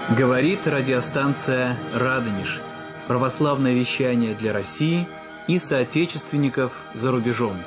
Говорит радиостанция «Радонеж». Православное вещание для России и соотечественников за рубежом.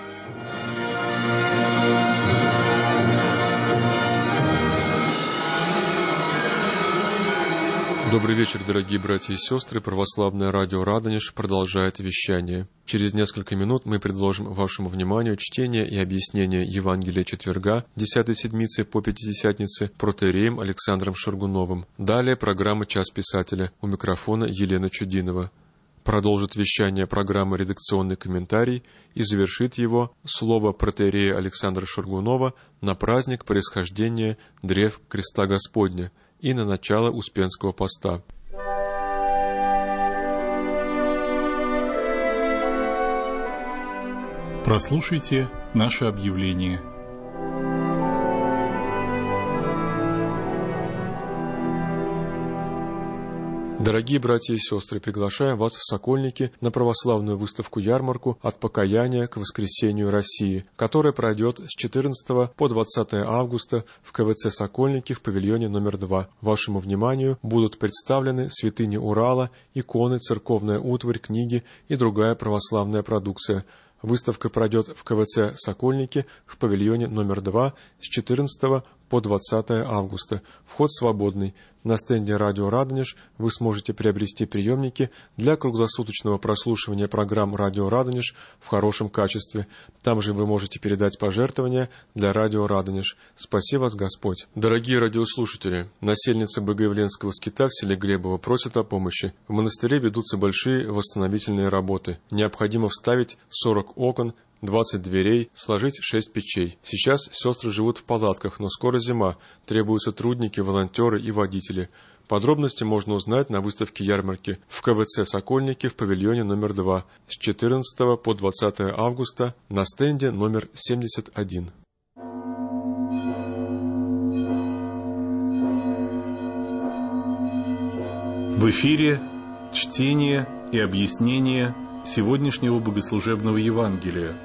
Добрый вечер, дорогие братья и сестры. Православное радио «Радонеж» продолжает вещание. Через несколько минут мы предложим вашему вниманию чтение и объяснение Евангелия четверга, 10-й седмицы по Пятидесятнице, протоиереем Александром Шаргуновым. Далее программа «Час писателя». У микрофона Елена Чудинова. Продолжит вещание программы «Редакционный комментарий» и завершит его слово протоиерея Александра Шаргунова на праздник происхождения древ Креста Господня и на начало Успенского поста. Прослушайте наше объявление. Дорогие братья и сестры, приглашаем вас в Сокольники на православную выставку-ярмарку «От покаяния к воскресению России», которая пройдет с 14 по 20 августа в КВЦ «Сокольники» в павильоне номер 2. Вашему вниманию будут представлены святыни Урала, иконы, церковная утварь, книги и другая православная продукция. Выставка пройдет в КВЦ «Сокольники» в павильоне номер 2 с 14 по 20 августа. Вход свободный. На стенде «Радио Радонеж» вы сможете приобрести приемники для круглосуточного прослушивания программ «Радио Радонеж» в хорошем качестве. Там же вы можете передать пожертвования для «Радио Радонеж». Спаси вас Господь! Дорогие радиослушатели, насельницы Богоявленского скита в селе Глебово просят о помощи. В монастыре ведутся большие восстановительные работы. Необходимо вставить 40 окон, 20 дверей, сложить 6 печей. Сейчас сестры живут в палатках, но скоро зима. Требуются трудники, волонтеры и водители. Подробности можно узнать на выставке ярмарки в КВЦ «Сокольники» в павильоне номер 2 с 14 по 20 августа на стенде номер 71. В эфире чтение и объяснение сегодняшнего богослужебного Евангелия.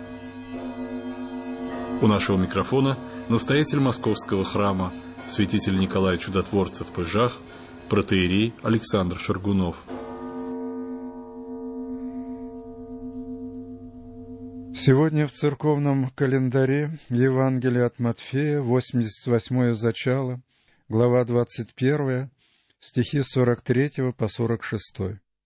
У нашего микрофона настоятель Московского храма, святитель Николай Чудотворцев в Пыжах, протоиерей Александр Шаргунов. Сегодня в церковном календаре Евангелие от Матфея, 88-е зачало, глава 21, стихи 43 по 46.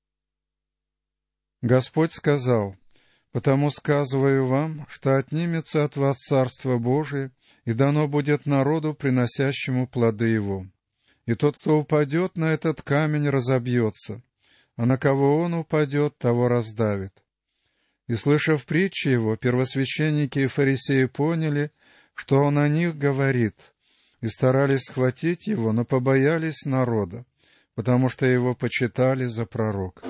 Господь сказал: «Потому сказываю вам, что отнимется от вас Царство Божие, и дано будет народу, приносящему плоды его. И тот, кто упадет на этот камень, разобьется, а на кого он упадет, того раздавит». И, слышав притчи его, первосвященники и фарисеи поняли, что он о них говорит, и старались схватить его, но побоялись народа, потому что его почитали за пророка.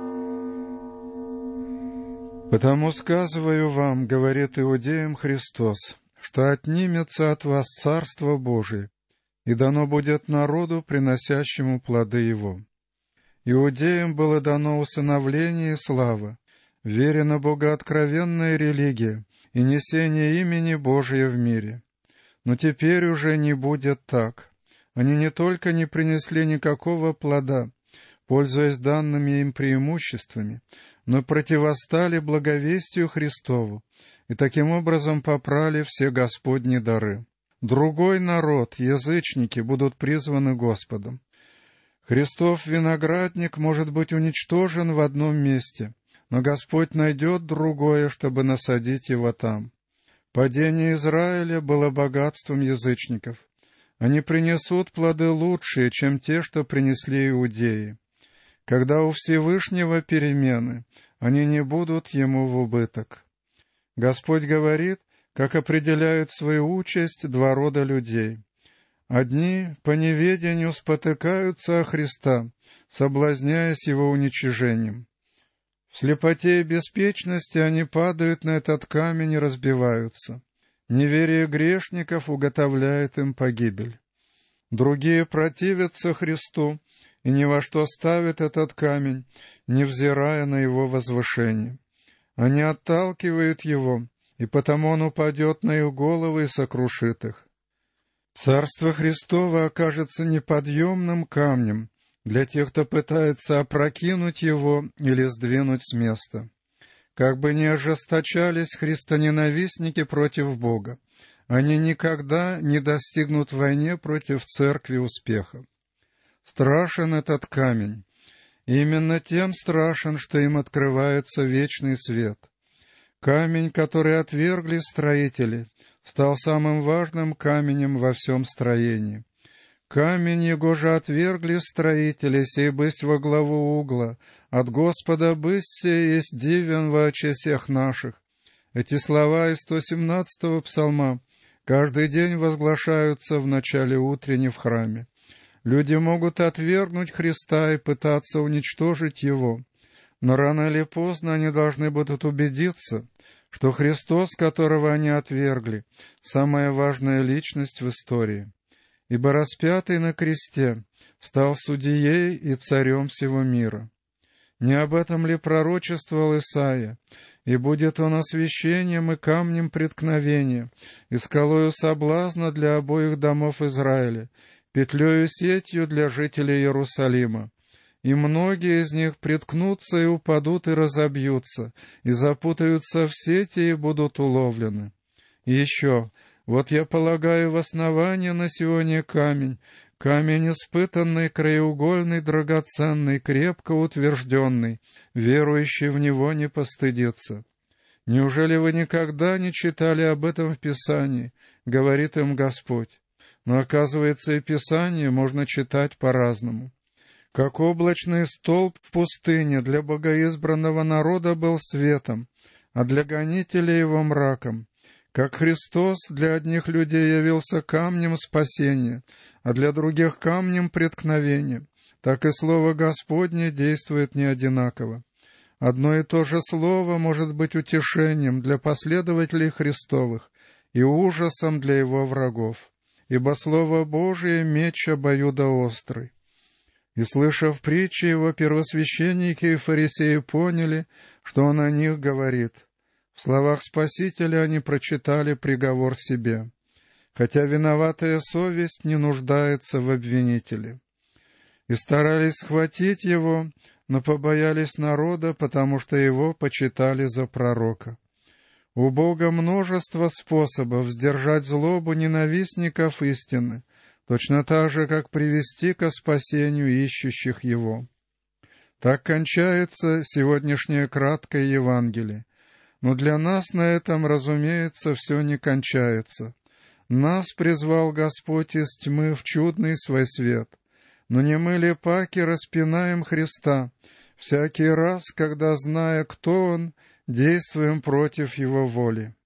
«Потому сказываю вам, — говорит иудеям Христос, — что отнимется от вас Царство Божие, и дано будет народу, приносящему плоды его. Иудеям было дано усыновление и слава, верена богооткровенная религия и несение имени Божия в мире. Но теперь уже не будет так. Они не только не принесли никакого плода, пользуясь данными им преимуществами, но противостали благовестию Христову и таким образом попрали все Господни дары. Другой народ, язычники, будут призваны Господом. Христов виноградник может быть уничтожен в одном месте, но Господь найдет другое, чтобы насадить его там. Падение Израиля было богатством язычников. Они принесут плоды лучшие, чем те, что принесли иудеи. Когда у Всевышнего перемены, они не будут ему в убыток. Господь говорит, как определяют свою участь два рода людей. Одни по неведению спотыкаются о Христа, соблазняясь его уничижением. В слепоте и беспечности они падают на этот камень и разбиваются. Неверие грешников уготовляет им погибель. Другие противятся Христу и ни во что ставят этот камень, невзирая на его возвышение. Они отталкивают его, и потому он упадет на их головы и сокрушит их. Царство Христово окажется неподъемным камнем для тех, кто пытается опрокинуть его или сдвинуть с места. Как бы ни ожесточались христоненавистники против Бога, они никогда не достигнут в войне против церкви успеха. Страшен этот камень. Именно тем страшен, что им открывается вечный свет. Камень, который отвергли строители, стал самым важным каменем во всем строении. Камень его же отвергли строители, сей бысть во главу угла, от Господа бысть сей есть дивен во очи всех наших. Эти слова из 117-го псалма каждый день возглашаются в начале утренней в храме. Люди могут отвергнуть Христа и пытаться уничтожить Его, но рано или поздно они должны будут убедиться, что Христос, которого они отвергли, самая важная личность в истории, ибо распятый на кресте стал судьей и царем всего мира. Не об этом ли пророчествовал Исаия? «И будет он освящением и камнем преткновения, и скалою соблазна для обоих домов Израиля, петлею сетью для жителей Иерусалима. И многие из них приткнутся и упадут и разобьются, и запутаются в сети и будут уловлены. И еще, вот я полагаю в основание на Сионе камень, камень испытанный, краеугольный, драгоценный, крепко утвержденный, верующий в него не постыдится. Неужели вы никогда не читали об этом в Писании?» — говорит им Господь. Но, оказывается, и Писание можно читать по-разному. Как облачный столб в пустыне для богоизбранного народа был светом, а для гонителей его мраком. Как Христос для одних людей явился камнем спасения, а для других камнем преткновения, так и Слово Господне действует не одинаково. Одно и то же Слово может быть утешением для последователей Христовых и ужасом для его врагов. Ибо Слово Божие — меч обоюдоострый. И, слышав притчи его, первосвященники и фарисеи поняли, что он о них говорит. В словах Спасителя они прочитали приговор себе, хотя виноватая совесть не нуждается в обвинителе. И старались схватить его, но побоялись народа, потому что его почитали за пророка. У Бога множество способов сдержать злобу ненавистников истины, точно так же, как привести ко спасению ищущих Его. Так кончается сегодняшнее краткое Евангелие. Но для нас на этом, разумеется, все не кончается. Нас призвал Господь из тьмы в чудный свой свет. Но не мы ли паки распинаем Христа всякий раз, когда, зная, кто Он, действуем против Его воли?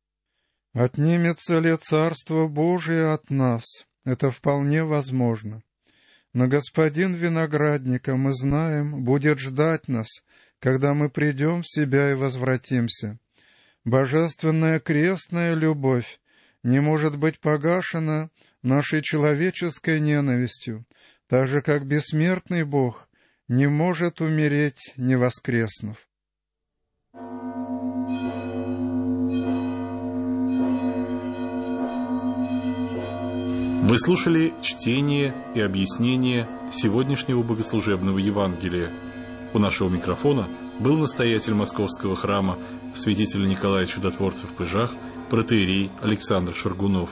Отнимется ли Царство Божие от нас? Это вполне возможно. Но Господин виноградника, мы знаем, будет ждать нас, когда мы придем в себя и возвратимся. Божественная крестная любовь не может быть погашена нашей человеческой ненавистью, так же, как бессмертный Бог не может умереть, не воскреснув. Вы слушали чтение и объяснение сегодняшнего богослужебного Евангелия. У нашего микрофона был настоятель Московского храма святитель Николай Чудотворцев в Пыжах, протоиерей Александр Шаргунов.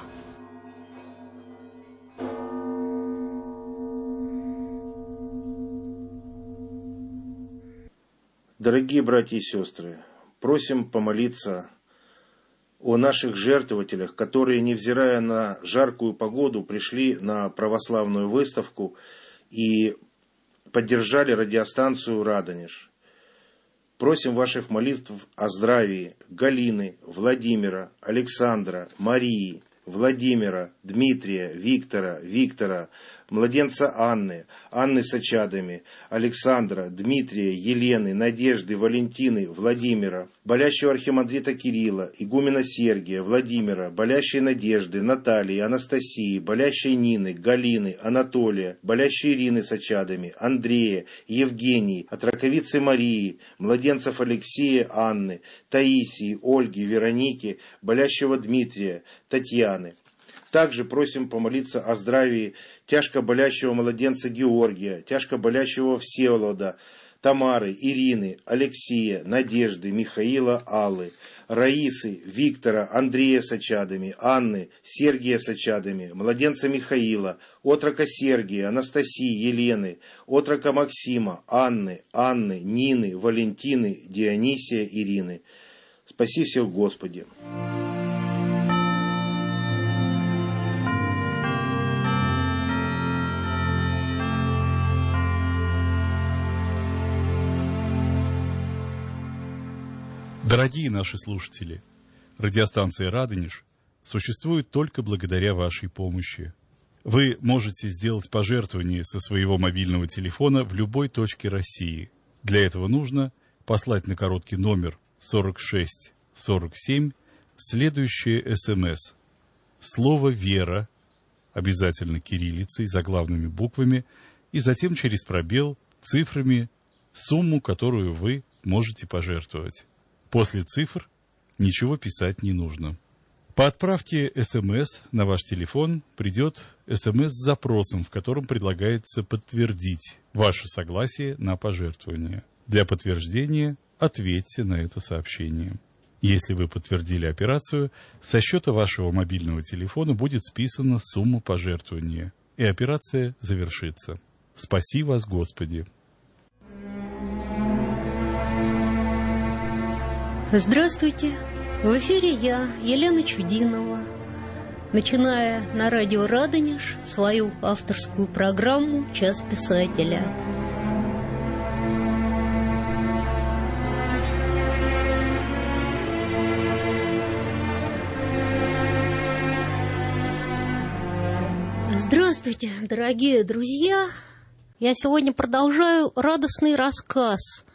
Дорогие братья и сестры, просим помолиться о наших жертвователях, которые, невзирая на жаркую погоду, пришли на православную выставку и поддержали радиостанцию «Радонеж». Просим ваших молитв о здравии Галины, Владимира, Александра, Марии, Владимира, Дмитрия, Виктора, младенца Анны с очадами, Александра, Дмитрия, Елены, Надежды, Валентины, Владимира, болящего архимандрита Кирилла, игумена Сергия, Владимира, болящей Надежды, Натальи, Анастасии, болящей Нины, Галины, Анатолия, болящей Ирины с очадами, Андрея, Евгении, от раковицы Марии, младенцев Алексея, Анны, Таисии, Ольги, Вероники, болящего Дмитрия, Татьяны. Также просим помолиться о здравии тяжко болящего младенца Георгия, тяжко болящего Всеволода, Тамары, Ирины, Алексея, Надежды, Михаила, Аллы, Раисы, Виктора, Андрея с очадами, Анны, Сергия с очадами, младенца Михаила, отрока Сергия, Анастасии, Елены, отрока Максима, Анны, Нины, Валентины, Дионисия, Ирины. Спаси всех, Господи. Дорогие наши слушатели, радиостанция «Радонеж» существует только благодаря вашей помощи. Вы можете сделать пожертвование со своего мобильного телефона в любой точке России. Для этого нужно послать на короткий номер 4647 следующее СМС. Слово «Вера», обязательно кириллицей, заглавными буквами, и затем через пробел цифрами сумму, которую вы можете пожертвовать. После цифр ничего писать не нужно. По отправке СМС на ваш телефон придет СМС с запросом, в котором предлагается подтвердить ваше согласие на пожертвование. Для подтверждения ответьте на это сообщение. Если вы подтвердили операцию, со счета вашего мобильного телефона будет списана сумма пожертвования, и операция завершится. Спаси вас, Господи! Здравствуйте! В эфире я, Елена Чудинова, начиная на радио «Радонеж» свою авторскую программу «Час писателя». Здравствуйте, дорогие друзья! Я сегодня продолжаю радостный рассказ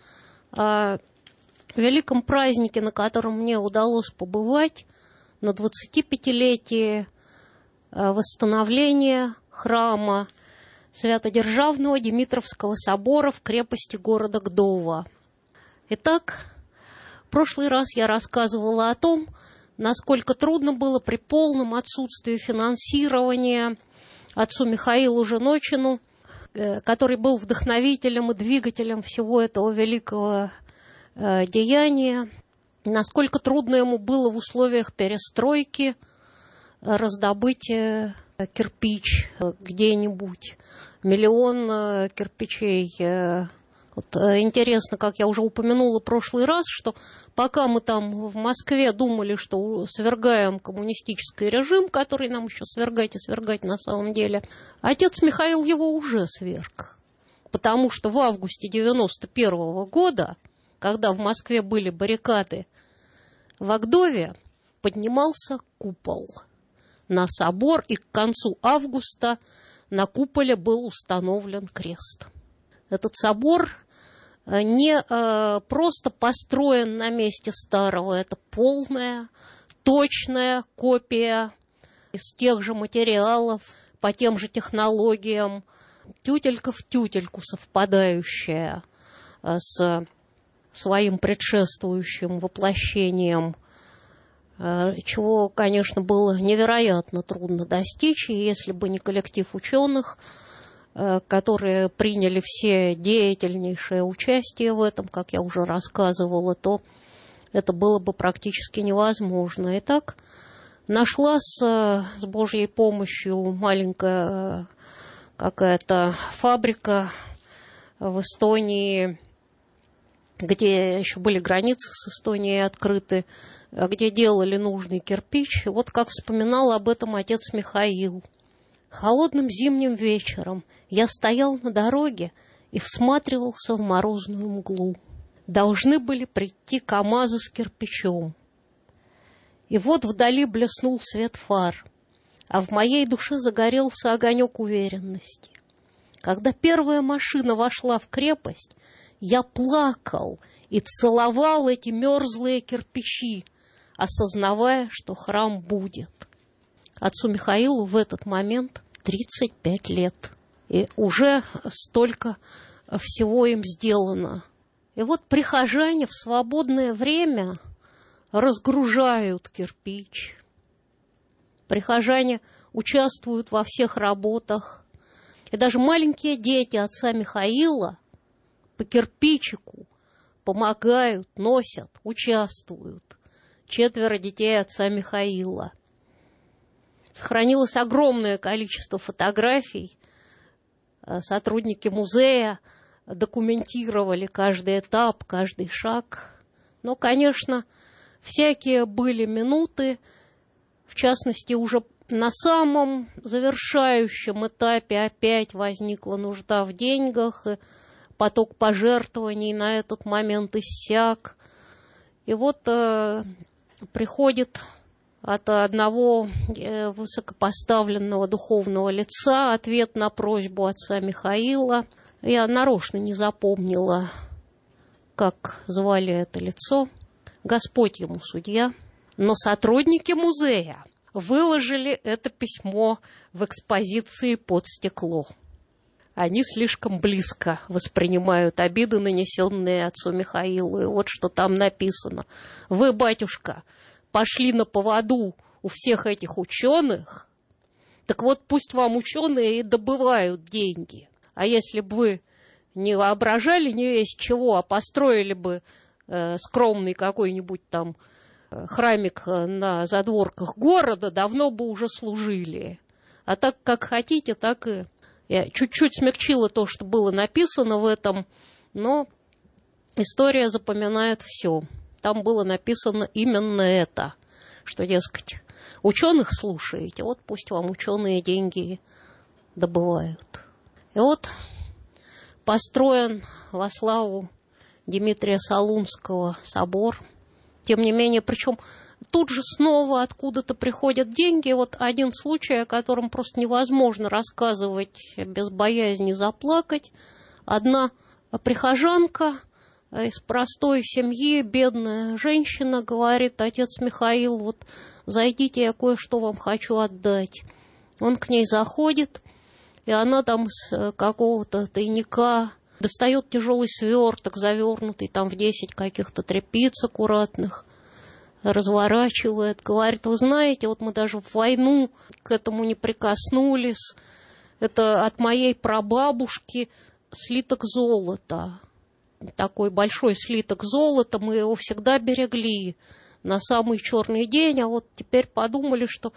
о великом празднике, на котором мне удалось побывать, на 25-летие восстановления храма Святодержавного Димитровского собора в крепости города Гдова. Итак, в прошлый раз я рассказывала о том, насколько трудно было при полном отсутствии финансирования отцу Михаилу Женочину, который был вдохновителем и двигателем всего этого великого деяния, насколько трудно ему было в условиях перестройки раздобыть кирпич где-нибудь, миллион кирпичей. Вот интересно, как я уже упомянула в прошлый раз, что пока мы там в Москве думали, что свергаем коммунистический режим, который нам еще свергать и свергать на самом деле, отец Михаил его уже сверг. Потому что в августе 91 года, когда в Москве были баррикады, в Гдове поднимался купол на собор, и к концу августа на куполе был установлен крест. Этот собор не просто построен на месте старого, это полная, точная копия из тех же материалов, по тем же технологиям, тютелька в тютельку совпадающая с своим предшествующим воплощением, чего, конечно, было невероятно трудно достичь, и если бы не коллектив ученых, которые приняли все деятельнейшее участие в этом, как я уже рассказывала, то это было бы практически невозможно. Итак, нашлась с Божьей помощью маленькая какая-то фабрика в Эстонии, где еще были границы с Эстонией открыты, где делали нужный кирпич. И вот как вспоминал об этом отец Михаил. Холодным зимним вечером я стоял на дороге и всматривался в морозную мглу. Должны были прийти КамАЗы с кирпичом. И вот вдали блеснул свет фар, а в моей душе загорелся огонек уверенности. Когда первая машина вошла в крепость, я плакал и целовал эти мерзлые кирпичи, осознавая, что храм будет. Отцу Михаилу в этот момент 35 лет. И уже столько всего им сделано. И вот прихожане в свободное время разгружают кирпич. Прихожане участвуют во всех работах. И даже маленькие дети отца Михаила по кирпичику помогают, носят, участвуют. 4 детей отца Михаила. Сохранилось огромное количество фотографий. Сотрудники музея документировали каждый этап, каждый шаг. Но, конечно, всякие были минуты, в частности, уже на самом завершающем этапе опять возникла нужда в деньгах, и поток пожертвований на этот момент иссяк. И вот приходит от одного высокопоставленного духовного лица ответ на просьбу отца Михаила. Я нарочно не запомнила, как звали это лицо. Господь ему судья. Но сотрудники музея выложили это письмо в экспозиции под стекло. Они слишком близко воспринимают обиды, нанесенные отцу Михаилу. И вот что там написано. Вы, батюшка, пошли на поводу у всех этих ученых, так вот пусть вам ученые и добывают деньги. А если бы вы не воображали не весь чего, а построили бы скромный какой-нибудь там храмик на задворках города, давно бы уже служили. А так, как хотите, так и... Я чуть-чуть смягчила то, что было написано в этом, но история запоминает все. Там было написано именно это, что, дескать, ученых слушаете, вот пусть вам ученые деньги добывают. И вот построен во славу Дмитрия Солунского собор. Тем не менее, причем тут же снова откуда-то приходят деньги. Вот один случай, о котором просто невозможно рассказывать без боязни заплакать. Одна прихожанка из простой семьи, бедная женщина, говорит: отец Михаил, вот зайдите, я кое-что вам хочу отдать. Он к ней заходит, и она там с какого-то тайника достает тяжелый сверток, завернутый там в 10 каких-то тряпиц аккуратных, разворачивает, говорит: вы знаете, вот мы даже в войну к этому не прикоснулись. Это от моей прабабушки слиток золота. Такой большой слиток золота, мы его всегда берегли на самый черный день, а вот теперь подумали, что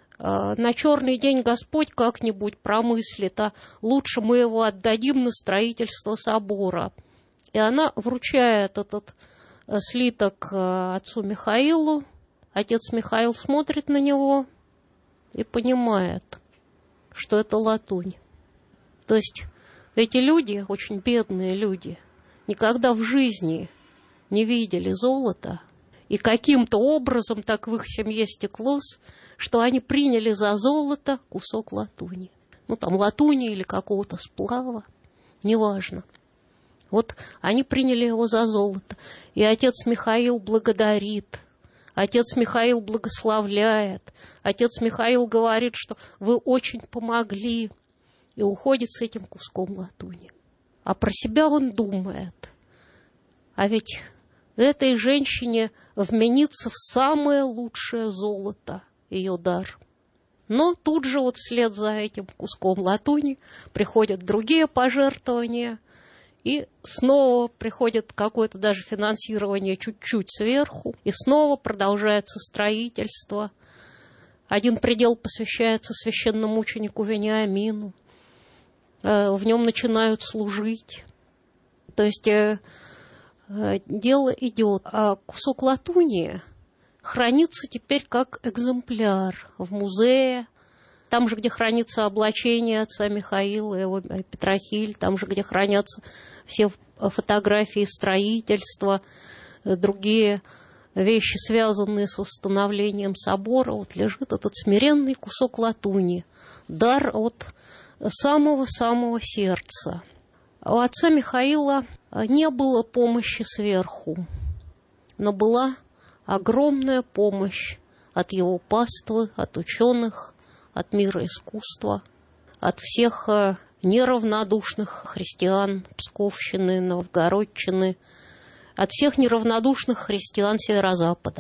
на черный день Господь как-нибудь промыслит, а лучше мы его отдадим на строительство собора. И она вручает этот слиток отцу Михаилу. Отец Михаил смотрит на него и понимает, что это латунь. То есть эти люди, очень бедные люди, никогда в жизни не видели золота, и каким-то образом так в их семье стеклось, что они приняли за золото кусок латуни. Ну, там латуни или какого-то сплава, неважно. Вот они приняли его за золото. И отец Михаил благодарит, отец Михаил благословляет, отец Михаил говорит, что вы очень помогли, и уходит с этим куском латуни. А про себя он думает: а ведь этой женщине вменится в самое лучшее золото ее дар. Но тут же вот вслед за этим куском латуни приходят другие пожертвования, и снова приходит какое-то даже финансирование чуть-чуть сверху, и снова продолжается строительство. Один предел посвящается священномученику Вениамину. В нем начинают служить. То есть дело идет. А кусок латуни хранится теперь как экземпляр в музее. Там же, где хранится облачение отца Михаила, его Петрохиль, там же, где хранятся все фотографии строительства, другие вещи, связанные с восстановлением собора, вот лежит этот смиренный кусок латуни, дар от самого-самого сердца. У отца Михаила не было помощи сверху, но была огромная помощь от его паствы, от ученых, от мира искусства, от всех неравнодушных христиан Псковщины, Новгородчины, от всех неравнодушных христиан Северо-Запада.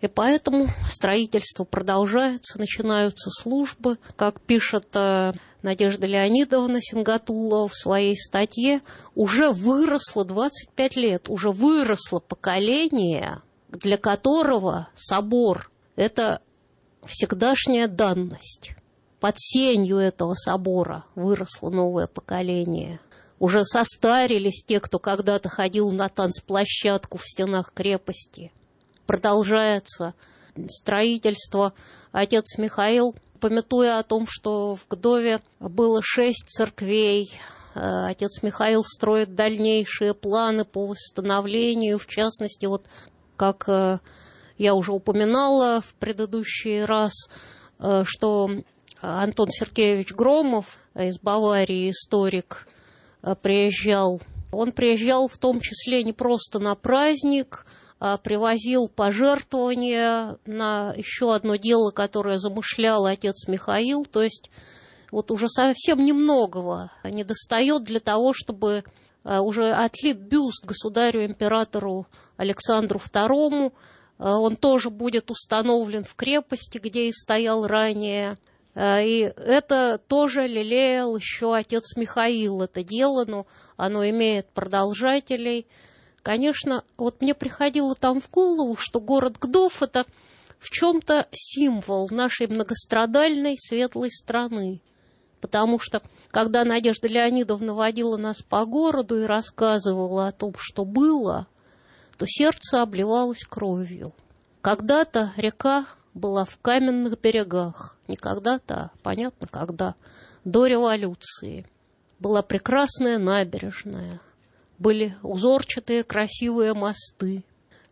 И поэтому строительство продолжается, начинаются службы. Как пишет Надежда Леонидовна Сингатулова в своей статье, уже выросло 25 лет, уже выросло поколение, для которого собор – это всегдашняя данность. Под сенью этого собора выросло новое поколение. Уже состарились те, кто когда-то ходил на танцплощадку в стенах крепости. Продолжается строительство. Отец Михаил, памятуя о том, что в Гдове было 6 церквей, отец Михаил строит дальнейшие планы по восстановлению, в частности, вот как я уже упоминала в предыдущий раз, что Антон Сергеевич Громов из Баварии, историк, приезжал. Он приезжал в том числе не просто на праздник, а привозил пожертвования на еще одно дело, которое замышлял отец Михаил. То есть вот уже совсем немногого недостает для того, чтобы уже отлит бюст государю-императору Александру II. Он тоже будет установлен в крепости, где и стоял ранее. И это тоже лелеял еще отец Михаил, это дело, но оно имеет продолжателей. Конечно, вот мне приходило там в голову, что город Гдов – это в чем-то символ нашей многострадальной светлой страны. Потому что, когда Надежда Леонидовна водила нас по городу и рассказывала о том, что было, то сердце обливалось кровью. Когда-то река была в каменных берегах. Не когда-то, а понятно, когда. До революции. Была прекрасная набережная. Были узорчатые красивые мосты.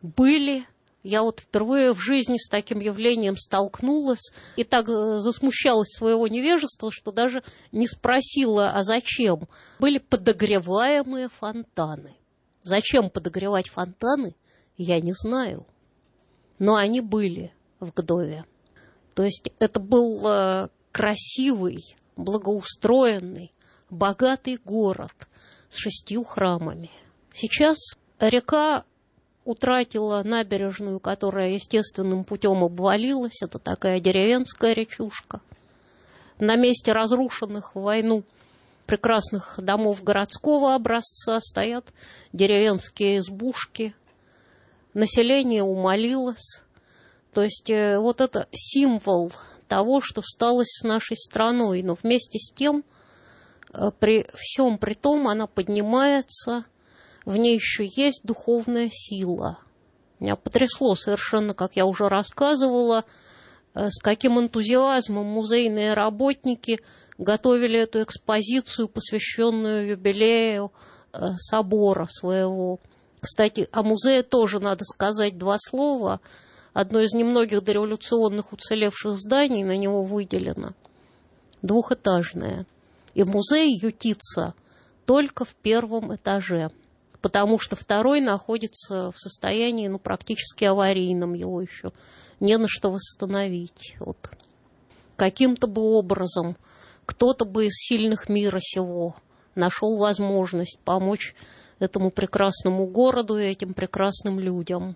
Я вот впервые в жизни с таким явлением столкнулась и так засмущалась своего невежества, что даже не спросила, а зачем. Были подогреваемые фонтаны. Зачем подогревать фонтаны, я не знаю. Но они были в Гдове. То есть это был красивый, благоустроенный, богатый город с 6 храмами. Сейчас река утратила набережную, которая естественным путем обвалилась. Это такая деревенская речушка. На месте разрушенных в войну прекрасных домов городского образца стоят деревенские избушки. Население умолилось. То есть вот это символ того, что стало с нашей страной. Но вместе с тем, при всем при том, она поднимается, в ней еще есть духовная сила. Меня потрясло совершенно, как я уже рассказывала, с каким энтузиазмом музейные работники готовили эту экспозицию, посвященную юбилею собора своего. Кстати, о музее тоже надо сказать 2 слова. Одно из немногих дореволюционных уцелевших зданий на него выделено. 2-этажное. И музей ютится только в 1 этаже, потому что 2-й находится в состоянии практически аварийном, его еще не на что восстановить. Вот. Каким-то бы образом кто-то бы из сильных мира сего нашел возможность помочь этому прекрасному городу и этим прекрасным людям.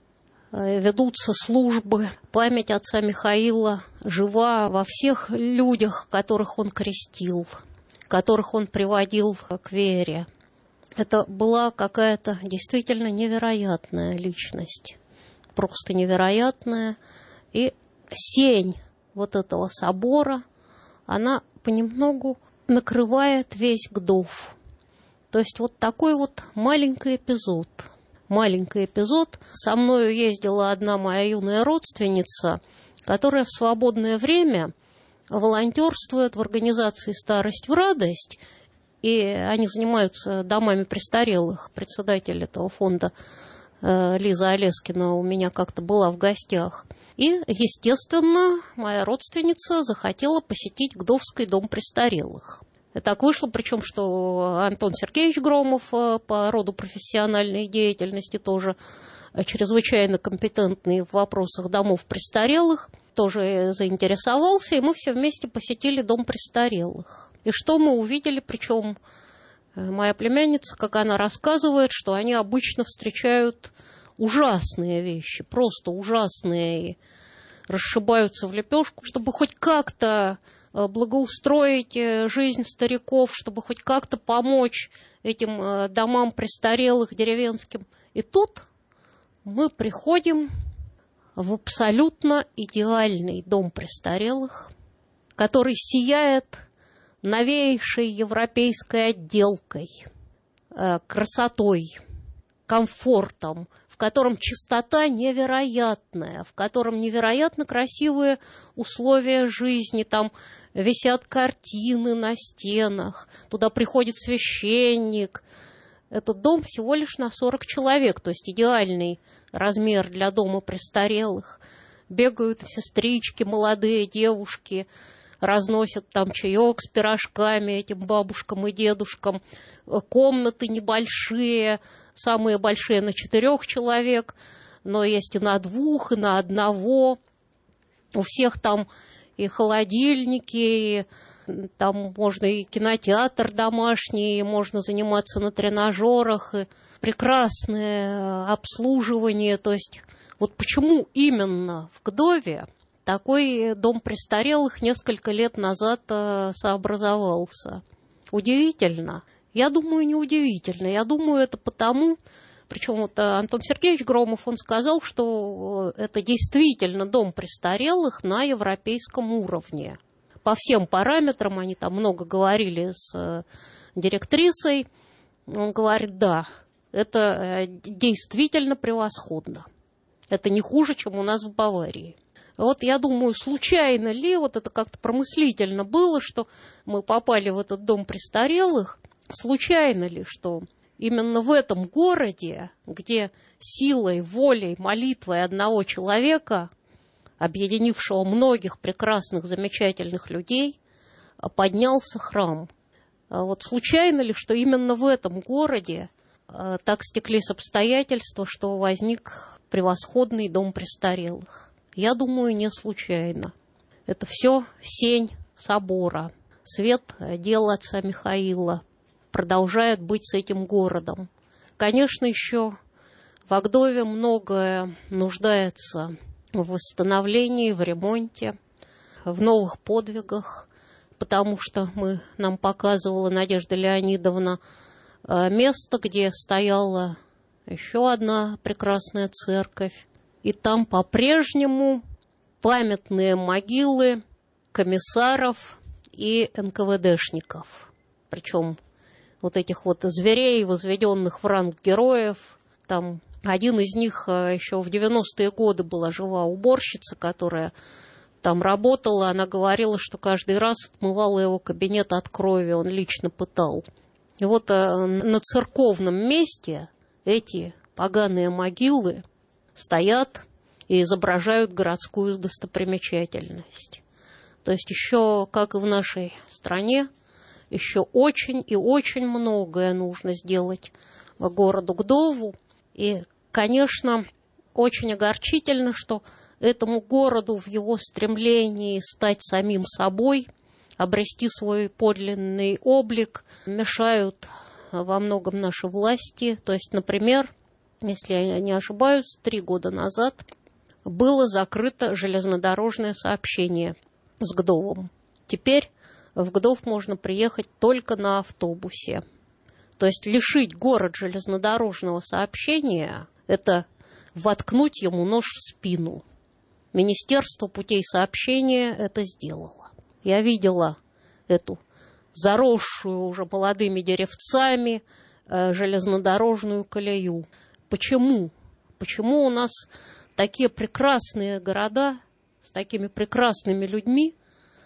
Ведутся службы. Память отца Михаила жива во всех людях, которых он крестил, которых он приводил к вере. Это была какая-то действительно невероятная личность. Просто невероятная. И сень вот этого собора, она понемногу накрывает весь Гдов. То есть вот такой вот маленький эпизод. Маленький эпизод. Со мною ездила одна моя юная родственница, которая в свободное время волонтерствует в организации «Старость в радость», и они занимаются домами престарелых. Председатель этого фонда Лиза Олескина у меня как-то была в гостях. И, естественно, моя родственница захотела посетить Гдовский дом престарелых. И так вышло, причем, что Антон Сергеевич Громов по роду профессиональной деятельности тоже чрезвычайно компетентный в вопросах домов престарелых, тоже заинтересовался, и мы все вместе посетили дом престарелых. И что мы увидели, причем моя племянница, как она рассказывает, что они обычно встречают ужасные вещи, просто ужасные, и расшибаются в лепешку, чтобы хоть как-то благоустроить жизнь стариков, чтобы хоть как-то помочь этим домам престарелых деревенским. И тут мы приходим в абсолютно идеальный дом престарелых, который сияет новейшей европейской отделкой, красотой, комфортом, в котором чистота невероятная, в котором невероятно красивые условия жизни. Там висят картины на стенах, туда приходит священник. Этот дом всего лишь на 40 человек, то есть идеальный размер для дома престарелых. Бегают сестрички, молодые девушки, разносят там чаек с пирожками этим бабушкам и дедушкам. Комнаты небольшие, самые большие на 4 человек, но есть и на 2, и на 1. У всех там и холодильники, и там можно и кинотеатр домашний, и можно заниматься на тренажерах, и прекрасное обслуживание. То есть вот почему именно в Гдове такой дом престарелых несколько лет назад сообразовался? Удивительно. Я думаю, неудивительно. Я думаю, это потому, причем вот Антон Сергеевич Громов, он сказал, что это действительно дом престарелых на европейском уровне. По всем параметрам, они там много говорили с директрисой, он говорит, да, это действительно превосходно. Это не хуже, чем у нас в Баварии. Вот я думаю, случайно ли, вот это как-то промыслительно было, что мы попали в этот дом престарелых, случайно ли, что именно в этом городе, где силой, волей, молитвой одного человека, объединившего многих прекрасных, замечательных людей, поднялся храм. Вот случайно ли, что именно в этом городе так стеклись обстоятельства, что возник превосходный дом престарелых? Я думаю, не случайно. Это все сень собора, свет дел отца Михаила продолжает быть с этим городом. Конечно, еще в Гдове многое нуждается в восстановлении, в ремонте, в новых подвигах, потому что нам показывала Надежда Леонидовна место, где стояла еще одна прекрасная церковь, и там по-прежнему памятные могилы комиссаров и НКВДшников. Причем вот этих вот зверей, возведенных в ранг героев. Там один из них еще в 90-е годы была жива уборщица, которая там работала. Она говорила, что каждый раз отмывала его кабинет от крови, он лично пытал. И вот на церковном месте эти поганые могилы стоят и изображают городскую достопримечательность. То есть еще, как и в нашей стране, еще очень и очень многое нужно сделать городу Гдову. И, конечно, очень огорчительно, что этому городу в его стремлении стать самим собой, обрести свой подлинный облик, мешают во многом наши власти. То есть, например, если я не ошибаюсь, 3 года назад было закрыто железнодорожное сообщение с Гдовом. Теперь в Гдов можно приехать только на автобусе. То есть лишить город железнодорожного сообщения – это воткнуть ему нож в спину. Министерство путей сообщения это сделало. Я видела эту заросшую уже молодыми деревцами железнодорожную колею. Почему? Почему у нас такие прекрасные города с такими прекрасными людьми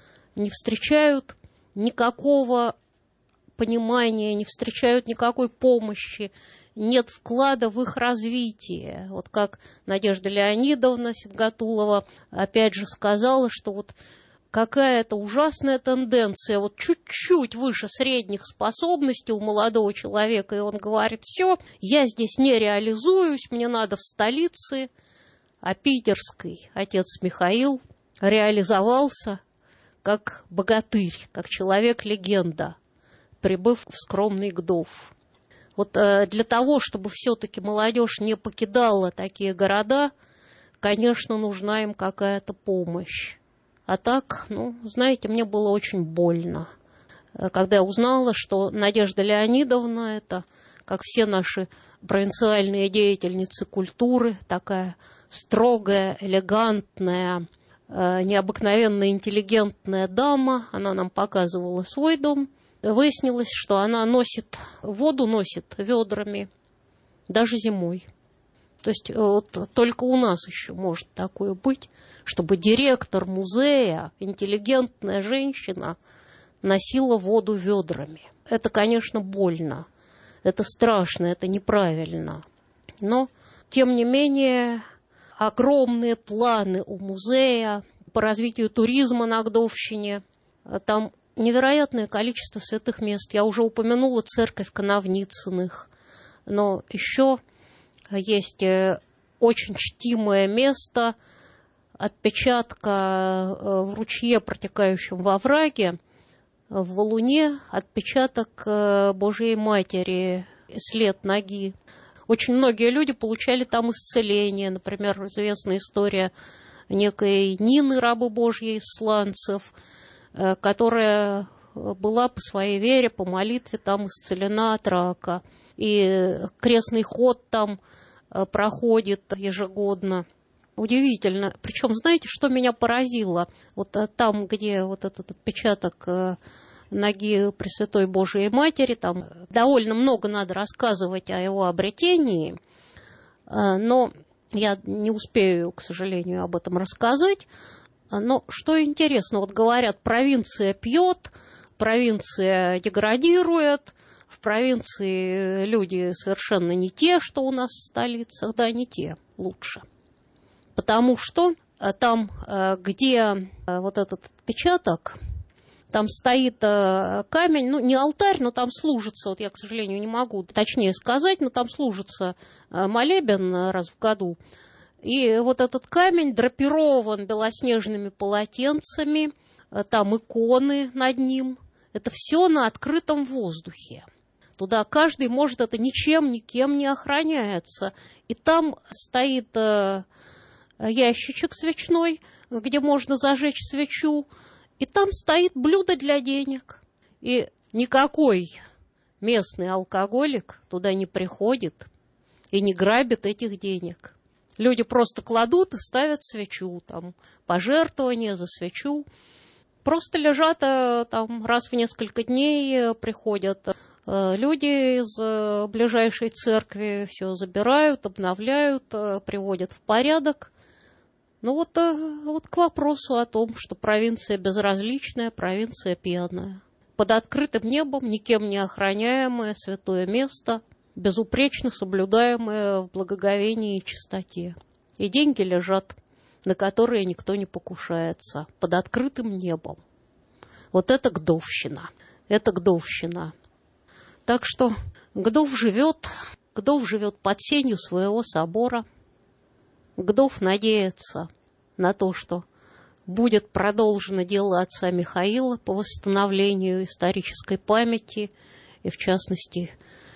не встречают никакого понимания, не встречают никакой помощи, нет вклада в их развитие? Вот как Надежда Леонидовна Сидгатулова опять же сказала, что вот какая-то ужасная тенденция, вот чуть-чуть выше средних способностей у молодого человека, и он говорит: все, я здесь не реализуюсь, мне надо в столице. А питерский отец Михаил реализовался как богатырь, как человек-легенда, прибыв в скромный Гдов. Вот для того, чтобы все-таки молодежь не покидала такие города, конечно, нужна им какая-то помощь. А так, знаете, мне было очень больно, когда я узнала, что Надежда Леонидовна, это, как все наши провинциальные деятельницы культуры, такая строгая, элегантная, необыкновенно интеллигентная дама, она нам показывала свой дом. Выяснилось, что она воду носит ведрами, даже зимой. То есть вот только у нас еще может такое быть, чтобы директор музея, интеллигентная женщина, носила воду ведрами. Это, конечно, больно, это страшно, это неправильно. Но, тем не менее, огромные планы у музея по развитию туризма на Гдовщине. Там невероятное количество святых мест. Я уже упомянула церковь Коновницыных, но еще есть очень чтимое место отпечатка в ручье, протекающем во овраге, в валуне, отпечаток Божией Матери, след ноги. Очень многие люди получали там исцеление. Например, известная история некой Нины, рабы Божьей из Сланцев, которая была по своей вере, по молитве там исцелена от рака. И крестный ход там проходит ежегодно. Удивительно. Причем, знаете, что меня поразило? Вот там, где вот этот отпечаток ноги Пресвятой Божией Матери, там довольно много надо рассказывать о его обретении, но я не успею, к сожалению, об этом рассказать. Но что интересно, вот говорят, провинция пьет, провинция деградирует, в провинции люди совершенно не те, что у нас в столицах, да, не те, лучше. Потому что там, где вот этот отпечаток, там стоит камень, не алтарь, но там служится, вот я, к сожалению, не могу точнее сказать, но там служится молебен раз в году. И вот этот камень драпирован белоснежными полотенцами, там иконы над ним. Это все на открытом воздухе. Туда каждый может, это ничем, никем не охраняется. И там стоит ящичек свечной, где можно зажечь свечу, и там стоит блюдо для денег. И никакой местный алкоголик туда не приходит и не грабит этих денег. Люди просто кладут и ставят свечу, там, пожертвования за свечу. Просто лежат там раз в несколько дней, приходят люди из ближайшей церкви, все забирают, обновляют, приводят в порядок. Вот к вопросу о том, что провинция безразличная, провинция пьяная. Под открытым небом, никем не охраняемое святое место, безупречно соблюдаемое в благоговении и чистоте. И деньги лежат, на которые никто не покушается, под открытым небом. Вот это Гдовщина. Это Гдовщина. Так что Гдов живет под сенью своего собора. Гдов надеется на то, что будет продолжено дело отца Михаила по восстановлению исторической памяти, и в частности,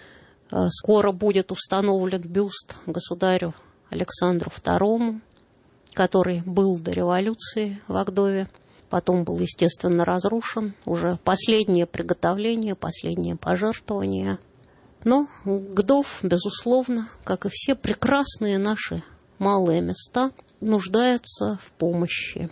скоро будет установлен бюст государю Александру II, который был до революции в Гдове, потом был, естественно, разрушен. Уже последнее приготовление, последнее пожертвование. Но Гдов, безусловно, как и все прекрасные наши малые места, нуждается в помощи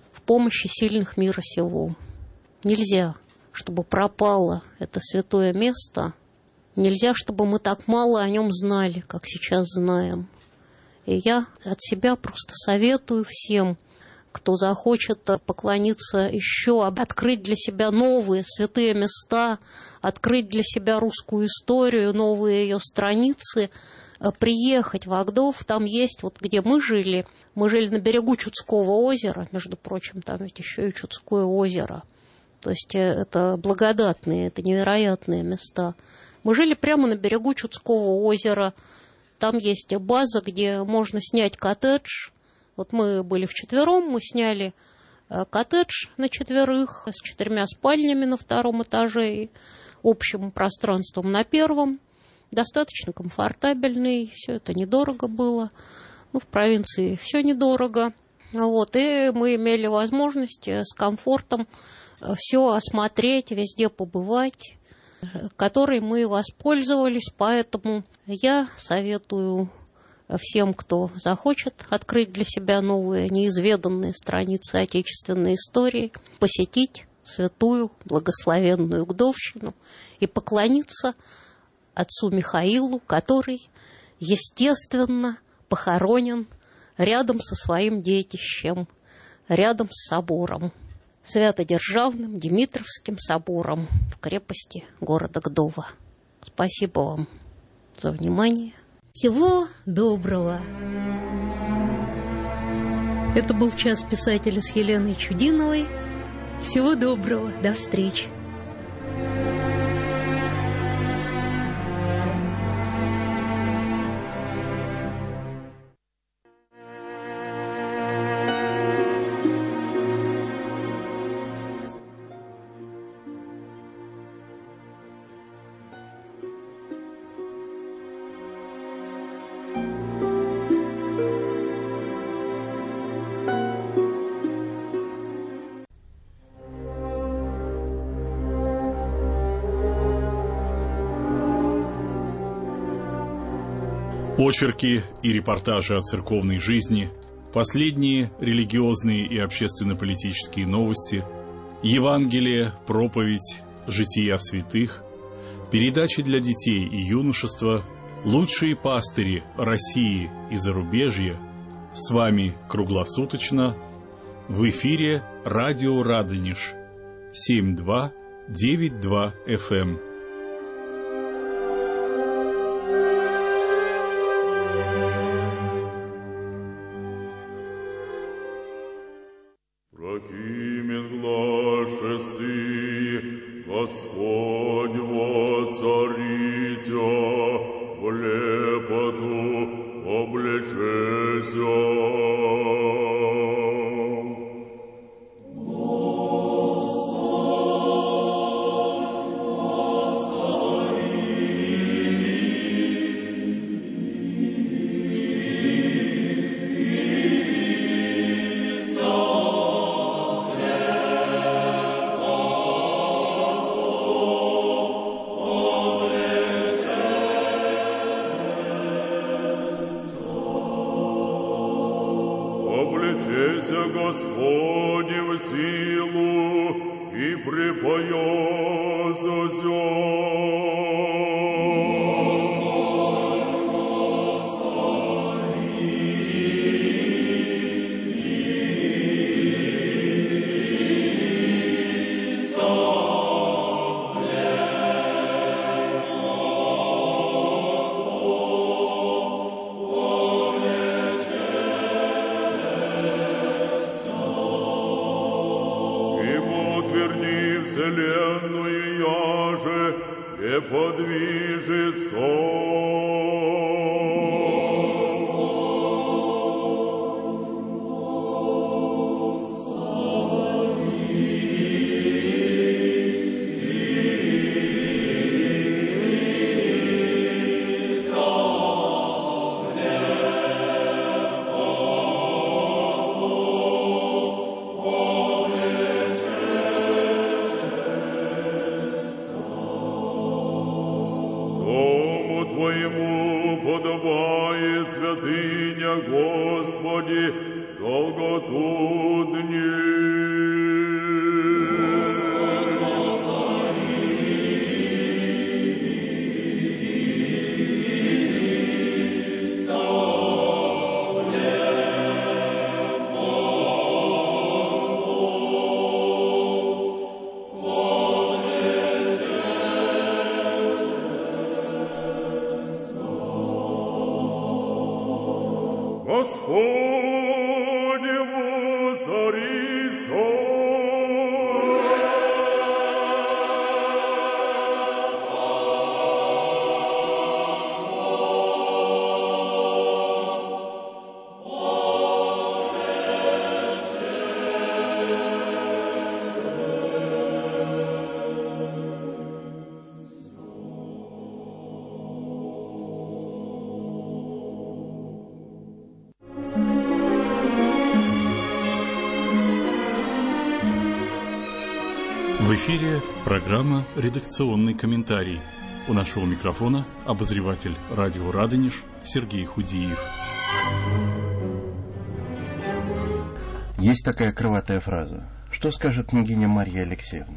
сильных мира сего. Нельзя, чтобы пропало это святое место, нельзя, чтобы мы так мало о нем знали, как сейчас знаем. И я от себя просто советую всем, кто захочет поклониться еще, открыть для себя новые святые места, открыть для себя русскую историю, новые ее страницы, приехать в Гдов. Там есть, вот где мы жили на берегу Чудского озера, между прочим, там ведь еще и Чудское озеро. То есть это благодатные, это невероятные места. Мы жили прямо на берегу Чудского озера. Там есть база, где можно снять коттедж. Вот мы были вчетвером, мы сняли коттедж на 4 с 4 спальнями на 2 этаже и общим пространством на 1. достаточно комфортабельный, все это недорого было. Ну, в провинции все недорого. Вот, и мы имели возможность с комфортом все осмотреть, везде побывать, которой мы воспользовались. Поэтому я советую всем, кто захочет открыть для себя новые, неизведанные страницы отечественной истории, посетить святую благословенную Гдовщину и поклониться отцу Михаилу, который, естественно, похоронен рядом со своим детищем, рядом с собором, Свято-Державным Димитровским собором в крепости города Гдова. Спасибо вам за внимание. Всего доброго! Это был «Час писателя» с Еленой Чудиновой. Всего доброго, до встречи! Очерки и репортажи о церковной жизни, последние религиозные и общественно-политические новости, Евангелие, проповедь, жития святых, передачи для детей и юношества, лучшие пастыри России и зарубежья. С вами круглосуточно в эфире радио Радонеж 7292 FM. Господь воцарися, в лепоту облечеся. Господи в силу и припоясася. Вселенную яже не подвижется. Твоему подобает святыня, Господи, долготу дней. Господи воцарися. эфире программа «Редакционный комментарий». У нашего микрофона обозреватель радио «Радонеж» Сергей Худиев. Есть такая крылатая фраза. Что скажет княгиня Марья Алексеевна?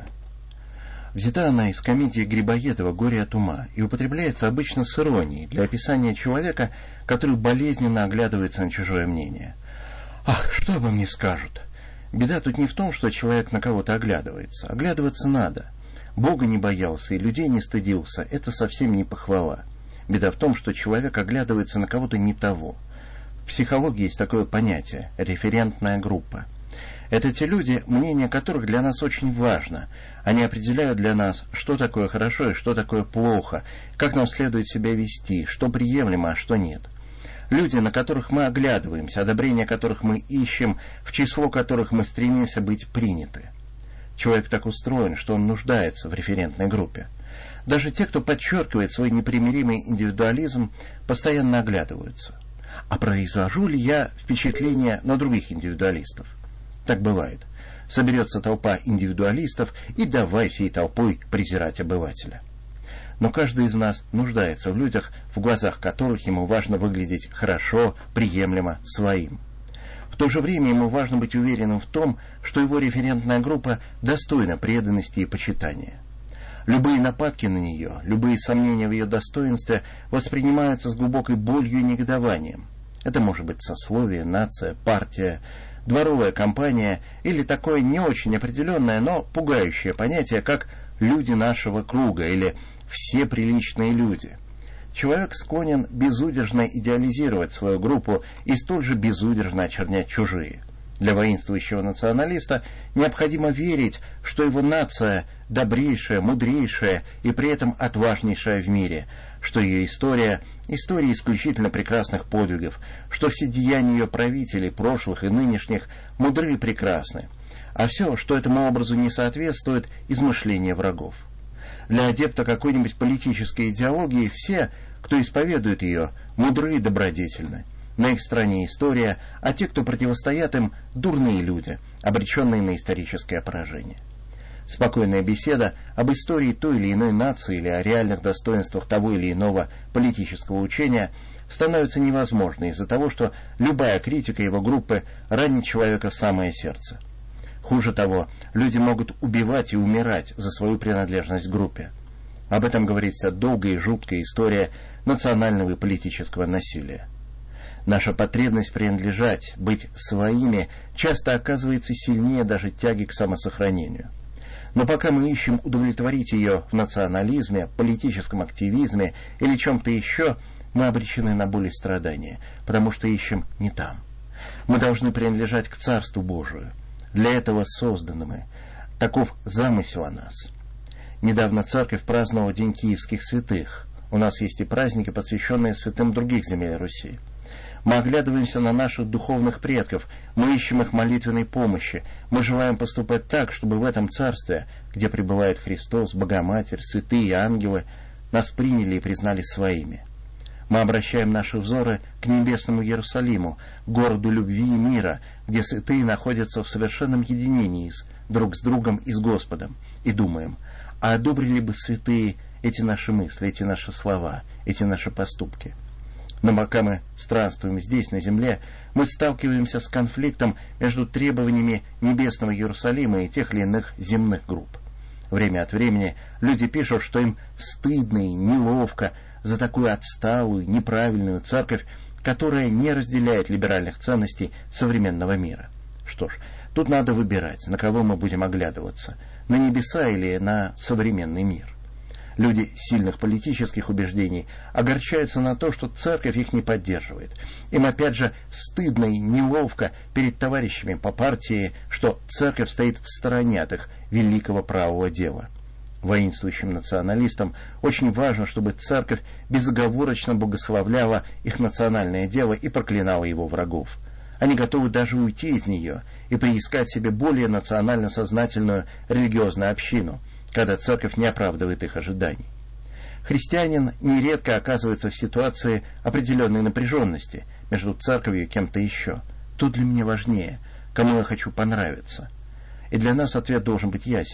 Взята она из комедии Грибоедова «Горе от ума» и употребляется обычно с иронией для описания человека, который болезненно оглядывается на чужое мнение. «Ах, что обо мне скажут?» Беда тут не в том, что человек на кого-то оглядывается. Оглядываться надо. Бога не боялся и людей не стыдился. Это совсем не похвала. Беда в том, что человек оглядывается на кого-то не того. В психологии есть такое понятие – референтная группа. Это те люди, мнение которых для нас очень важно. Они определяют для нас, что такое хорошо и что такое плохо, как нам следует себя вести, что приемлемо, а что нет. Люди, на которых мы оглядываемся, одобрение которых мы ищем, в число которых мы стремимся быть приняты. Человек так устроен, что он нуждается в референтной группе. Даже те, кто подчеркивает свой непримиримый индивидуализм, постоянно оглядываются. А произвожу ли я впечатление на других индивидуалистов? Так бывает. Соберется толпа индивидуалистов и давай всей толпой презирать обывателя. Но каждый из нас нуждается в людях, в глазах которых ему важно выглядеть хорошо, приемлемо, своим. В то же время ему важно быть уверенным в том, что его референтная группа достойна преданности и почитания. Любые нападки на нее, любые сомнения в ее достоинстве воспринимаются с глубокой болью и негодованием. Это может быть сословие, нация, партия, дворовая компания или такое не очень определенное, но пугающее понятие, как «люди нашего круга» или «все приличные люди». Человек склонен безудержно идеализировать свою группу и столь же безудержно очернять чужие. Для воинствующего националиста необходимо верить, что его нация добрейшая, мудрейшая и при этом отважнейшая в мире, что ее история – история исключительно прекрасных подвигов, что все деяния ее правителей, прошлых и нынешних, мудры и прекрасны, а все, что этому образу не соответствует, измышления врагов. Для адепта какой-нибудь политической идеологии все, кто исповедует ее, мудры и добродетельны. На их стороне история, а те, кто противостоят им, дурные люди, обреченные на историческое поражение. Спокойная беседа об истории той или иной нации или о реальных достоинствах того или иного политического учения становится невозможной из-за того, что любая критика его группы ранит человека в самое сердце. Хуже того, люди могут убивать и умирать за свою принадлежность к группе. Об этом говорит вся долгая и жуткая история национального и политического насилия. Наша потребность принадлежать, быть своими, часто оказывается сильнее даже тяги к самосохранению. Но пока мы ищем удовлетворить ее в национализме, политическом активизме или чем-то еще, мы обречены на боль и страдания, потому что ищем не там. Мы должны принадлежать к Царству Божию. Для этого созданы мы. Таков замысел о нас. Недавно церковь праздновала День Киевских святых. У нас есть и праздники, посвященные святым других земель Руси. Мы оглядываемся на наших духовных предков, мы ищем их молитвенной помощи, мы желаем поступать так, чтобы в этом царстве, где пребывает Христос, Богоматерь, святые и ангелы, нас приняли и признали своими. Мы обращаем наши взоры к небесному Иерусалиму, городу любви и мира, где святые находятся в совершенном единении друг с другом и с Господом, и думаем, а одобрили бы святые эти наши мысли, эти наши слова, эти наши поступки? Но пока мы странствуем здесь, на земле, мы сталкиваемся с конфликтом между требованиями небесного Иерусалима и тех или иных земных групп. Время от времени люди пишут, что им стыдно и неловко за такую отсталую, неправильную церковь, которая не разделяет либеральных ценностей современного мира. Что ж, тут надо выбирать, на кого мы будем оглядываться, на небеса или на современный мир. Люди сильных политических убеждений огорчаются на то, что церковь их не поддерживает. Им опять же стыдно и неловко перед товарищами по партии, что церковь стоит в стороне от их великого правого дела. Воинствующим националистам очень важно, чтобы церковь безоговорочно благословляла их национальное дело и проклинала его врагов. Они готовы даже уйти из нее и приискать себе более национально сознательную религиозную общину, когда церковь не оправдывает их ожиданий. Христианин нередко оказывается в ситуации определенной напряженности между церковью и кем-то еще. Тут для меня важнее, кому я хочу понравиться. И для нас ответ должен быть ясен.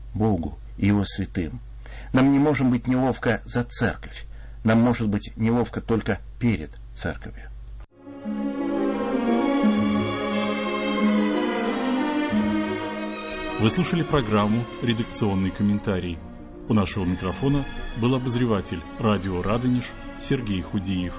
Богу и Его святым. Нам не может быть неловко за церковь. Нам может быть неловко только перед церковью. Вы слушали программу «Редакционный комментарий». У нашего микрофона был обозреватель радио «Радонеж» Сергей Худиев.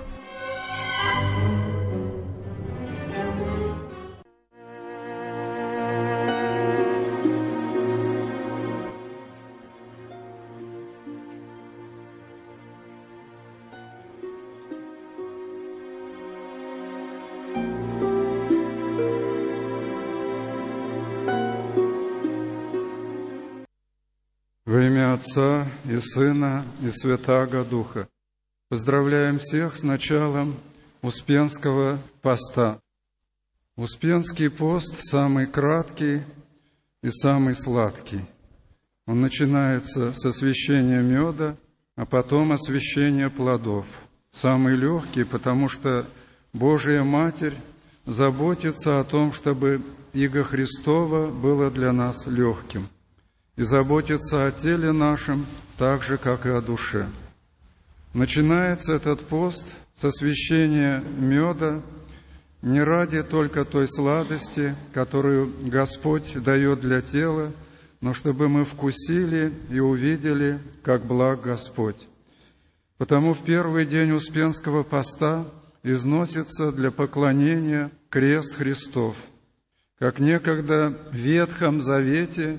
Во имя Отца и Сына и Святаго Духа поздравляем всех с началом Успенского поста. Успенский пост самый краткий и самый сладкий. Он начинается с освящения меда, а потом освящения плодов. Самый легкий, потому что Божия Матерь заботится о том, чтобы иго Христово было для нас легким, и заботится о теле нашем так же, как и о душе. Начинается этот пост с освящения меда не ради только той сладости, которую Господь дает для тела, но чтобы мы вкусили и увидели, как благ Господь. Потому в первый день Успенского поста износится для поклонения крест Христов. Как некогда в Ветхом Завете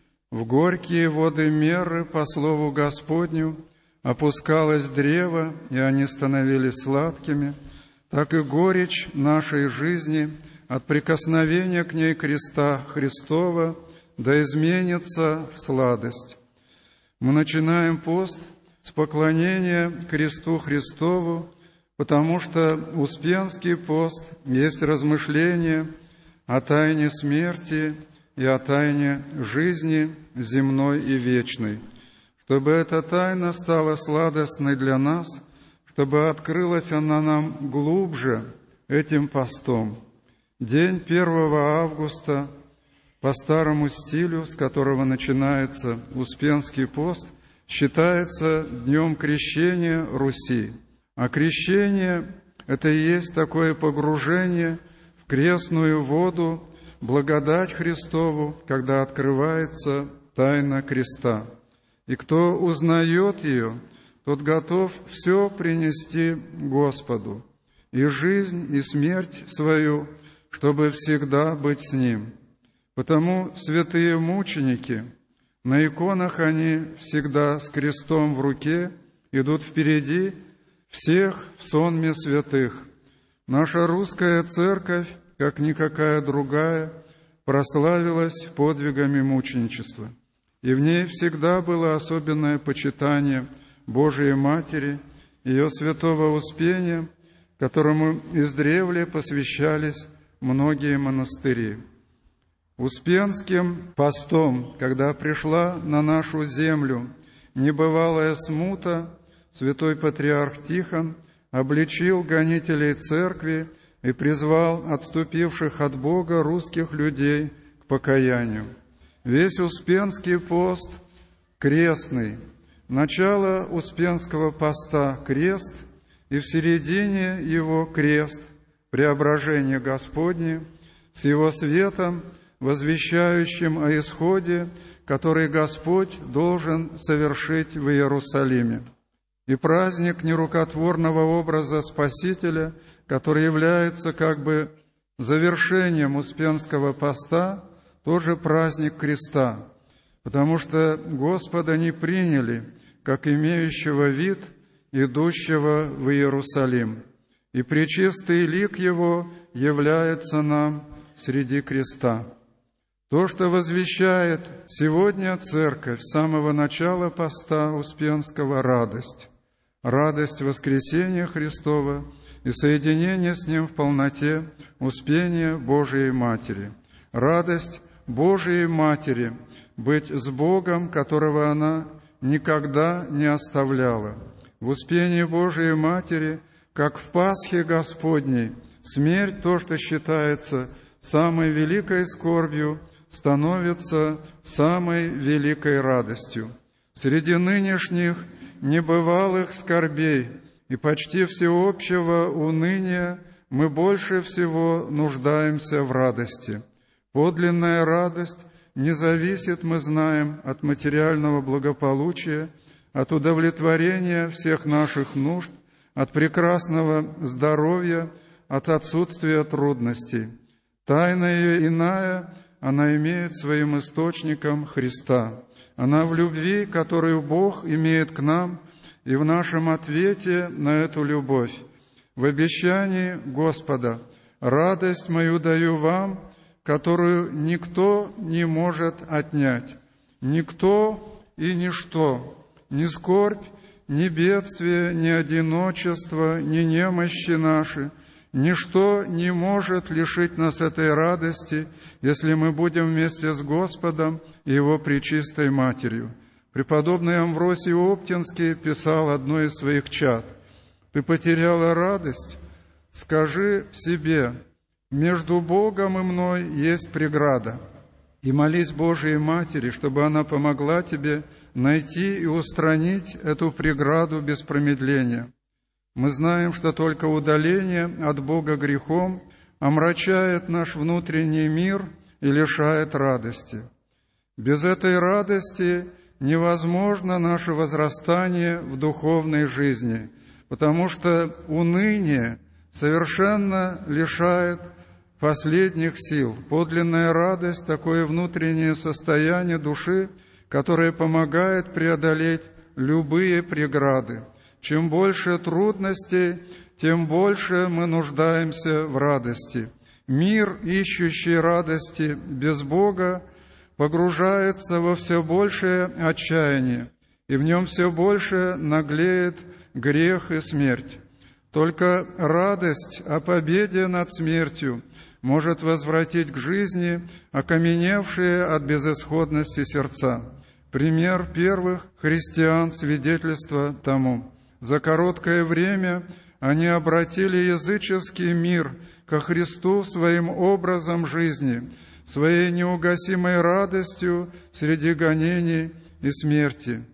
в горькие воды меры, по слову Господню, опускалось древо, и они становились сладкими, так и горечь нашей жизни от прикосновения к ней креста Христова да изменится в сладость. Мы начинаем пост с поклонения кресту Христову, потому что Успенский пост есть размышление о тайне смерти и о тайне жизни земной и вечной, чтобы эта тайна стала сладостной для нас, чтобы открылась она нам глубже этим постом. День 1 августа по старому стилю, с которого начинается Успенский пост, считается днем крещения Руси. А крещение – это и есть такое погружение в крестную воду, благодать Христову, когда открывается тайна креста. И кто узнает ее, тот готов все принести Господу, и жизнь, и смерть свою, чтобы всегда быть с Ним. Потому святые мученики, на иконах они всегда с крестом в руке идут впереди всех в сонме святых. Наша русская церковь, как никакая другая, прославилась подвигами мученичества. И в ней всегда было особенное почитание Божией Матери, ее святого Успения, которому издревле посвящались многие монастыри. Успенским постом, когда пришла на нашу землю небывалая смута, святой патриарх Тихон обличил гонителей церкви и призвал отступивших от Бога русских людей к покаянию. Весь Успенский пост крестный. Начало Успенского поста – крест, и в середине его крест – преображение Господне с его светом, возвещающим о исходе, который Господь должен совершить в Иерусалиме. И праздник нерукотворного образа Спасителя, который является как бы завершением Успенского поста, тоже праздник креста, потому что Господа не приняли, как имеющего вид, идущего в Иерусалим. И пречистый лик Его является нам среди креста. То, что возвещает сегодня Церковь с самого начала поста Успенского, радость. Радость воскресения Христова и соединение с Ним в полноте Успения Божией Матери. Радость Божией Матери быть с Богом, которого она никогда не оставляла. В Успении Божией Матери, как в Пасхе Господней, смерть, то, что считается самой великой скорбью, становится самой великой радостью. Среди нынешних небывалых скорбей и почти всеобщего уныния мы больше всего нуждаемся в радости. Подлинная радость не зависит, мы знаем, от материального благополучия, от удовлетворения всех наших нужд, от прекрасного здоровья, от отсутствия трудностей. Тайна ее иная, она имеет своим источником Христа. Она в любви, которую Бог имеет к нам, и в нашем ответе на эту любовь. В обещании Господа: «Радость мою даю вам, которую никто не может отнять». Никто и ничто, ни скорбь, ни бедствие, ни одиночество, ни немощи наши, ничто не может лишить нас этой радости, если мы будем вместе с Господом и Его пречистой Матерью. Преподобный Амвросий Оптинский писал одной из своих чад: «Ты потеряла радость? Скажи себе: между Богом и мной есть преграда, и молись Божией Матери, чтобы она помогла тебе найти и устранить эту преграду без промедления. Мы знаем, что только удаление от Бога грехом омрачает наш внутренний мир и лишает радости. Без этой радости невозможно наше возрастание в духовной жизни, потому что уныние совершенно лишает последних сил. Подлинная радость — такое внутреннее состояние души, которое помогает преодолеть любые преграды. Чем больше трудностей, тем больше мы нуждаемся в радости. Мир, ищущий радости без Бога, погружается во все большее отчаяние, и в нем все больше наглеет грех и смерть. Только радость о победе над смертью может возвратить к жизни окаменевшие от безысходности сердца. Пример первых христиан — свидетельство тому. За короткое время они обратили языческий мир ко Христу своим образом жизни, своей неугасимой радостью среди гонений и смерти.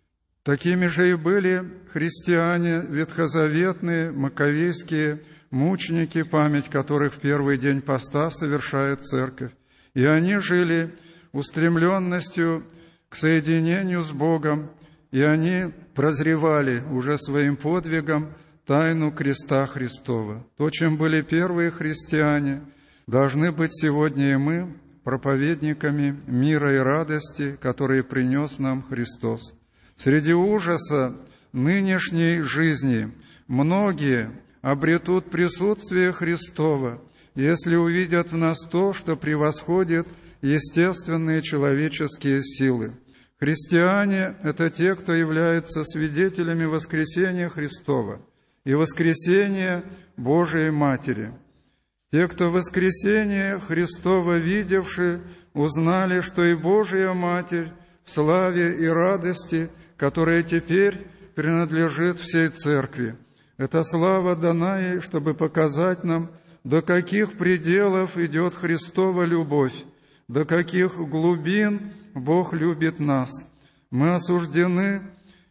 Такими же и были христиане ветхозаветные, маковейские мученики, память которых в первый день поста совершает Церковь. И они жили устремленностью к соединению с Богом, и они прозревали уже своим подвигом тайну креста Христова. То, чем были первые христиане, должны быть сегодня и мы проповедниками мира и радости, которые принес нам Христос. Среди ужаса нынешней жизни многие обретут присутствие Христова, если увидят в нас то, что превосходит естественные человеческие силы. Христиане — это те, кто является свидетелями воскресения Христова и воскресения Божией Матери. Те, кто воскресение Христова видевши, узнали, что и Божия Матерь в славе и радости, которая теперь принадлежит всей Церкви. Эта слава дана ей, чтобы показать нам, до каких пределов идет Христова любовь, до каких глубин Бог любит нас. Мы осуждены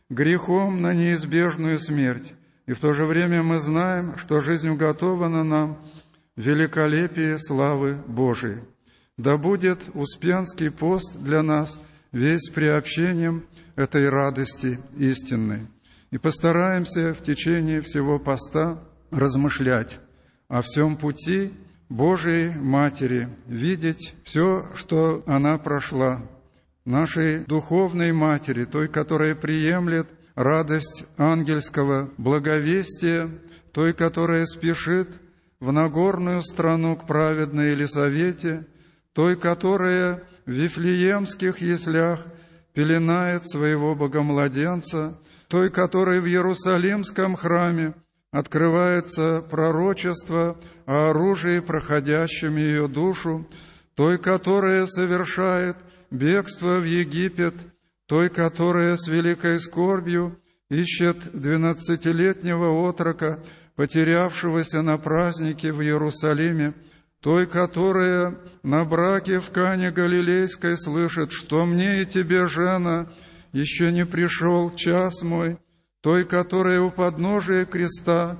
грехом на неизбежную смерть, и в то же время мы знаем, что жизнь уготована нам в великолепии славы Божией. Да будет Успенский пост для нас весь приобщением этой радости истинной. И постараемся в течение всего поста размышлять о всем пути Божией Матери, видеть все, что она прошла, нашей духовной Матери, той, которая приемлет радость ангельского благовестия, той, которая спешит в Нагорную страну к праведной Елисавете, той, которая в Вифлеемских яслях пеленает своего богомладенца, той, которой в Иерусалимском храме открывается пророчество о оружии, проходящем ее душу, той, которая совершает бегство в Египет, той, которая с великой скорбью ищет 12-летнего отрока, потерявшегося на празднике в Иерусалиме, той, которая на браке в Кане Галилейской слышит, что мне и тебе, жена, еще не пришел час мой, той, которая у подножия креста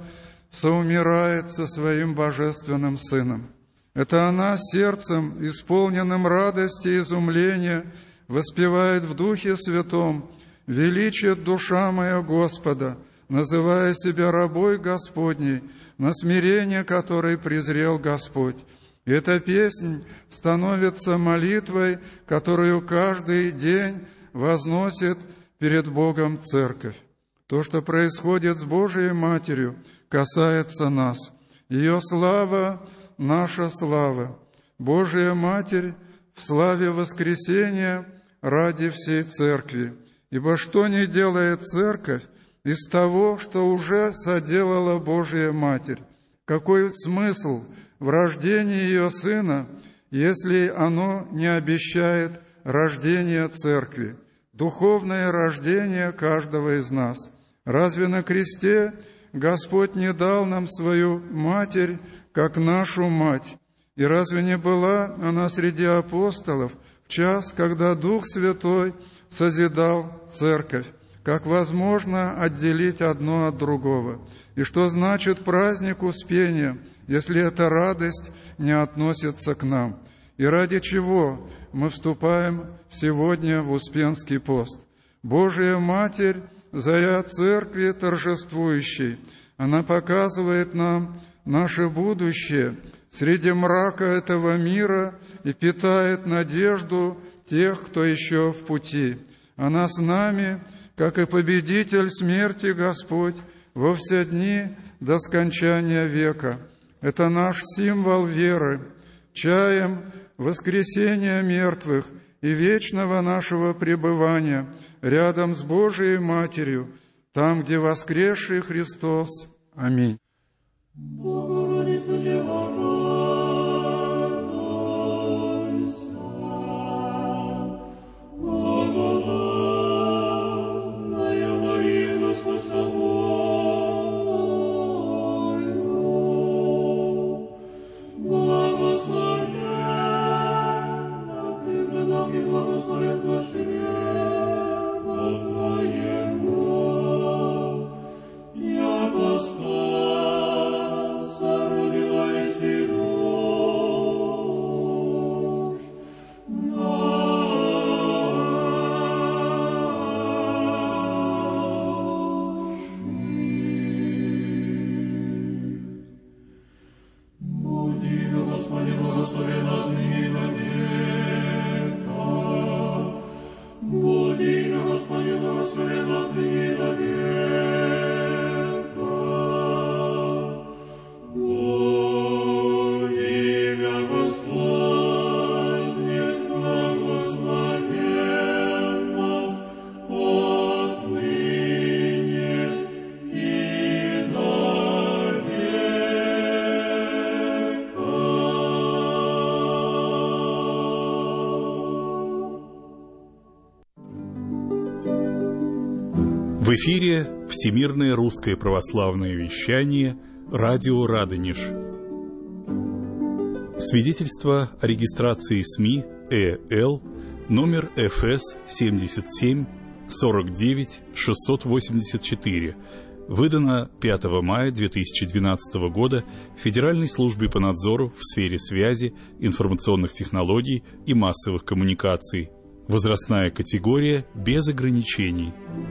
соумирает со своим божественным Сыном. Это она сердцем, исполненным радости и изумления, воспевает в Духе Святом: «Величит душа моя Господа, называя себя рабой Господней, на смирение которой презрел Господь». И эта песнь становится молитвой, которую каждый день возносит перед Богом Церковь. То, что происходит с Божией Матерью, касается нас. Ее слава — наша слава. Божия Матерь в славе воскресения ради всей Церкви. Ибо что ни делает Церковь из того, что уже соделала Божия Матерь? Какой смысл в рождении ее Сына, если оно не обещает рождение Церкви, духовное рождение каждого из нас? Разве на кресте Господь не дал нам свою Матерь, как нашу Мать? И разве не была она среди апостолов в час, когда Дух Святой созидал Церковь? Как возможно отделить одно от другого? И что значит праздник Успения, если эта радость не относится к нам? И ради чего мы вступаем сегодня в Успенский пост? Божия Матерь — заря Церкви торжествующей. Она показывает нам наше будущее среди мрака этого мира и питает надежду тех, кто еще в пути. Она с нами, как и победитель смерти Господь, во все дни до скончания века. Это наш символ веры, чаем воскресения мертвых и вечного нашего пребывания рядом с Божией Матерью, там, где воскресший Христос. Аминь. В эфире Всемирное русское православное вещание, радио «Радонеж». Свидетельство о регистрации СМИ ЭЛ, номер ФС 77 49 684, выдано 5 мая 2012 года Федеральной службе по надзору в сфере связи, информационных технологий и массовых коммуникаций. Возрастная категория без ограничений.